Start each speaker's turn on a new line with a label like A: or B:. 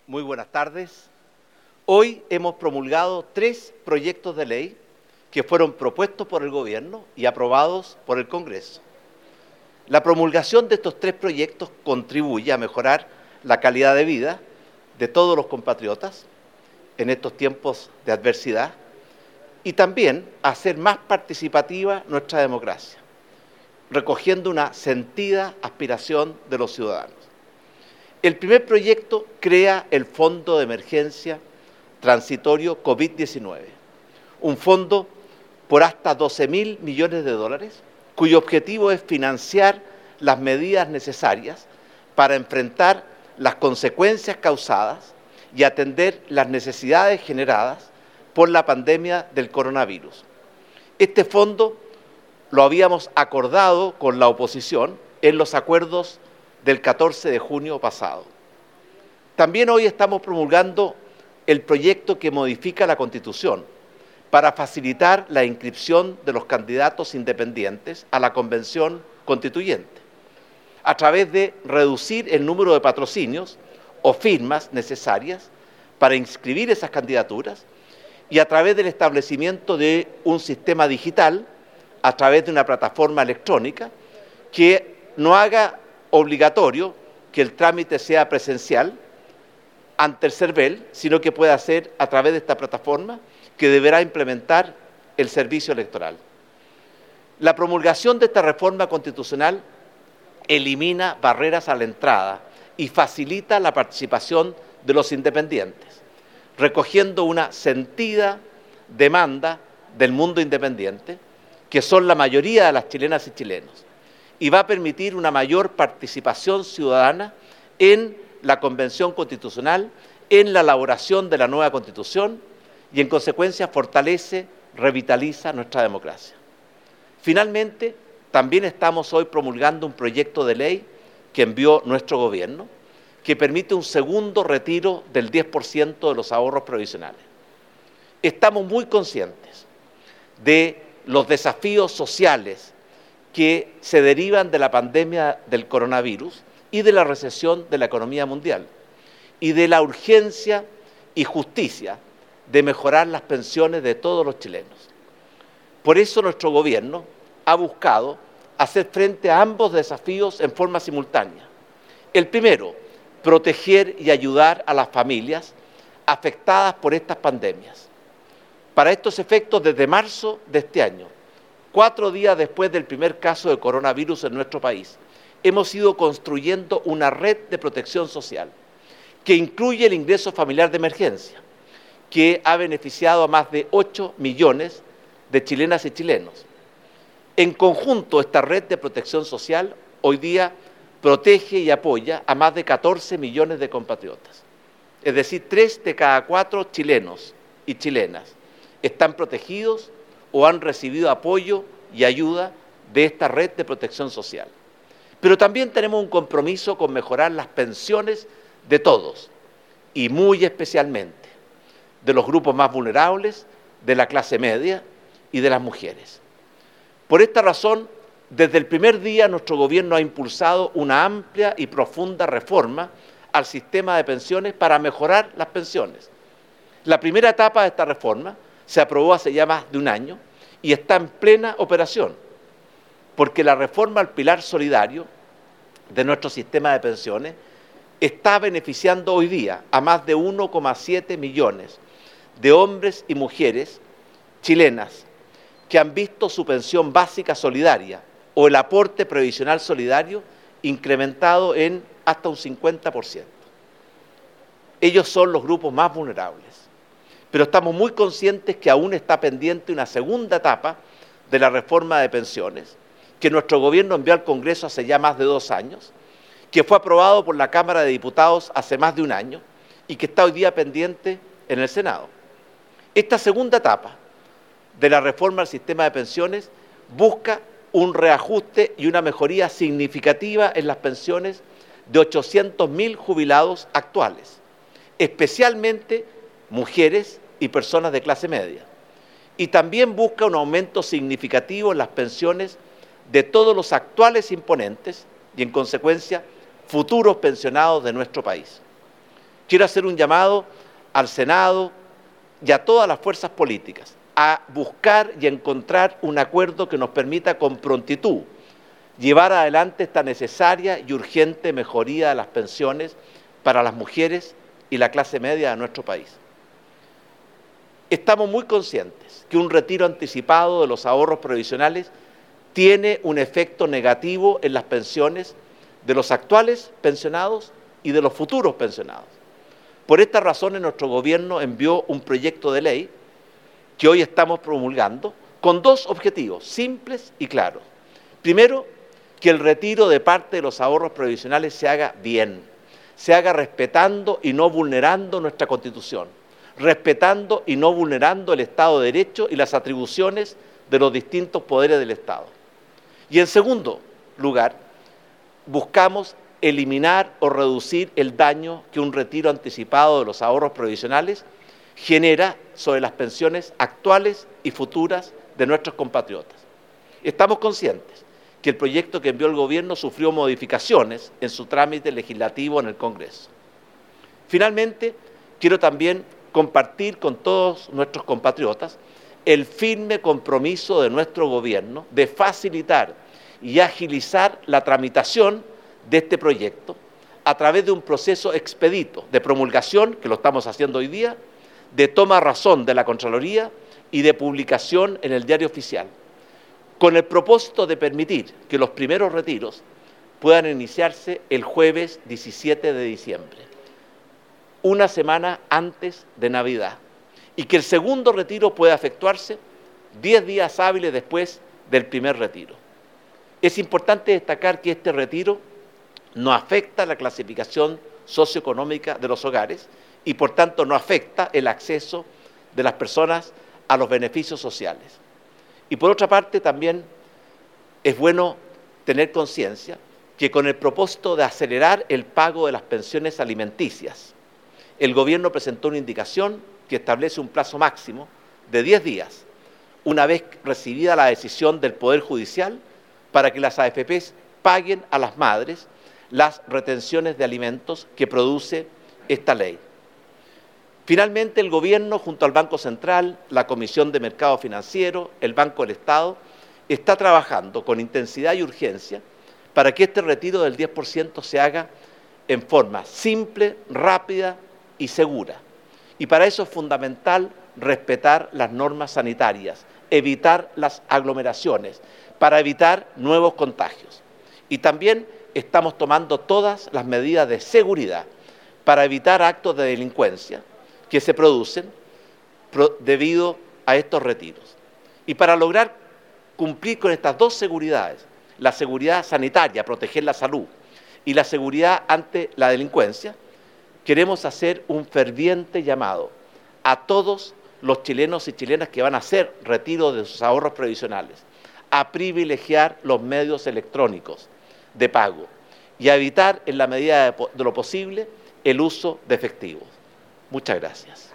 A: Muy buenas tardes. Hoy hemos promulgado 3 proyectos de ley que fueron propuestos por el Gobierno y aprobados por el Congreso. La promulgación de estos 3 proyectos contribuye a mejorar la calidad de vida de todos los compatriotas en estos tiempos de adversidad y también a hacer más participativa nuestra democracia, recogiendo una sentida aspiración de los ciudadanos. El primer proyecto crea el Fondo de Emergencia Transitorio COVID-19, un fondo por hasta 12.000 millones de dólares, cuyo objetivo es financiar las medidas necesarias para enfrentar las consecuencias causadas y atender las necesidades generadas por la pandemia del coronavirus. Este fondo lo habíamos acordado con la oposición en los acuerdos del 14 de junio pasado. También hoy estamos promulgando el proyecto que modifica la Constitución para facilitar la inscripción de los candidatos independientes a la Convención Constituyente, a través de reducir el número de patrocinios o firmas necesarias para inscribir esas candidaturas y a través del establecimiento de un sistema digital, a través de una plataforma electrónica que no haga obligatorio que el trámite sea presencial ante el CERVEL, sino que pueda ser a través de esta plataforma que deberá implementar el servicio electoral. La promulgación de esta reforma constitucional elimina barreras a la entrada y facilita la participación de los independientes, recogiendo una sentida demanda del mundo independiente, que son la mayoría de las chilenas y chilenos, y va a permitir una mayor participación ciudadana en la Convención Constitucional, en la elaboración de la nueva Constitución y, en consecuencia, fortalece, revitaliza nuestra democracia. Finalmente, también estamos hoy promulgando un proyecto de ley que envió nuestro Gobierno, que permite un segundo retiro del 10% de los ahorros provisionales. Estamos muy conscientes de los desafíos sociales que se derivan de la pandemia del coronavirus y de la recesión de la economía mundial, y de la urgencia y justicia de mejorar las pensiones de todos los chilenos. Por eso nuestro Gobierno ha buscado hacer frente a ambos desafíos en forma simultánea. El primero, proteger y ayudar a las familias afectadas por estas pandemias. Para estos efectos, desde marzo de este año, 4 días después del primer caso de coronavirus en nuestro país, hemos ido construyendo una red de protección social que incluye el ingreso familiar de emergencia, que ha beneficiado a más de 8 millones de chilenas y chilenos. En conjunto, esta red de protección social hoy día protege y apoya a más de 14 millones de compatriotas. Es decir, 3 de cada 4 chilenos y chilenas están protegidos o han recibido apoyo y ayuda de esta red de protección social. Pero también tenemos un compromiso con mejorar las pensiones de todos, y muy especialmente de los grupos más vulnerables, de la clase media y de las mujeres. Por esta razón, desde el primer día nuestro Gobierno ha impulsado una amplia y profunda reforma al sistema de pensiones para mejorar las pensiones. La primera etapa de esta reforma se aprobó hace ya más de un año y está en plena operación, porque la reforma al pilar solidario de nuestro sistema de pensiones está beneficiando hoy día a más de 1,7 millones de hombres y mujeres chilenas que han visto su pensión básica solidaria o el aporte previsional solidario incrementado en hasta un 50%. Ellos son los grupos más vulnerables. Pero estamos muy conscientes que aún está pendiente una segunda etapa de la reforma de pensiones, que nuestro Gobierno envió al Congreso hace ya más de 2 años, que fue aprobado por la Cámara de Diputados hace más de un año y que está hoy día pendiente en el Senado. Esta segunda etapa de la reforma al sistema de pensiones busca un reajuste y una mejoría significativa en las pensiones de 800.000 jubilados actuales, especialmente mujeres y personas de clase media. Y también busca un aumento significativo en las pensiones de todos los actuales imponentes y, en consecuencia, futuros pensionados de nuestro país. quiero hacer un llamado al Senado y a todas las fuerzas políticas a buscar y encontrar un acuerdo que nos permita con prontitud llevar adelante esta necesaria y urgente mejoría de las pensiones para las mujeres y la clase media de nuestro país. Estamos muy conscientes que un retiro anticipado de los ahorros provisionales tiene un efecto negativo en las pensiones de los actuales pensionados y de los futuros pensionados. Por esta razón, nuestro gobierno envió un proyecto de ley que hoy estamos promulgando con dos objetivos simples y claros. Primero, que el retiro de parte de los ahorros provisionales se haga bien, se haga respetando y no vulnerando nuestra Constitución, respetando y no vulnerando el Estado de Derecho y las atribuciones de los distintos poderes del Estado. Y en segundo lugar, buscamos eliminar o reducir el daño que un retiro anticipado de los ahorros provisionales genera sobre las pensiones actuales y futuras de nuestros compatriotas. Estamos conscientes que el proyecto que envió el gobierno sufrió modificaciones en su trámite legislativo en el Congreso. Finalmente, quiero también compartir con todos nuestros compatriotas el firme compromiso de nuestro gobierno de facilitar y agilizar la tramitación de este proyecto a través de un proceso expedito de promulgación, que lo estamos haciendo hoy día, de toma razón de la Contraloría y de publicación en el Diario Oficial, con el propósito de permitir que los primeros retiros puedan iniciarse el jueves 17 de diciembre, una semana antes de Navidad, y que el segundo retiro pueda efectuarse 10 días hábiles después del primer retiro. Es importante destacar que este retiro no afecta la clasificación socioeconómica de los hogares y por tanto no afecta el acceso de las personas a los beneficios sociales. Y por otra parte también es bueno tener conciencia que con el propósito de acelerar el pago de las pensiones alimenticias, el gobierno presentó una indicación que establece un plazo máximo de 10 días, una vez recibida la decisión del Poder Judicial, para que las AFPs paguen a las madres las retenciones de alimentos que produce esta ley. Finalmente, el gobierno, junto al Banco Central, la Comisión de Mercado Financiero, el Banco del Estado, está trabajando con intensidad y urgencia para que este retiro del 10% se haga en forma simple, rápida y segura. Y para eso es fundamental respetar las normas sanitarias, evitar las aglomeraciones, para evitar nuevos contagios. Y también estamos tomando todas las medidas de seguridad para evitar actos de delincuencia que se producen debido a estos retiros. Y para lograr cumplir con estas dos seguridades, la seguridad sanitaria, proteger la salud, y la seguridad ante la delincuencia, queremos hacer un ferviente llamado a todos los chilenos y chilenas que van a hacer retiro de sus ahorros previsionales, a privilegiar los medios electrónicos de pago y a evitar, en la medida de lo posible, el uso de efectivo. Muchas gracias.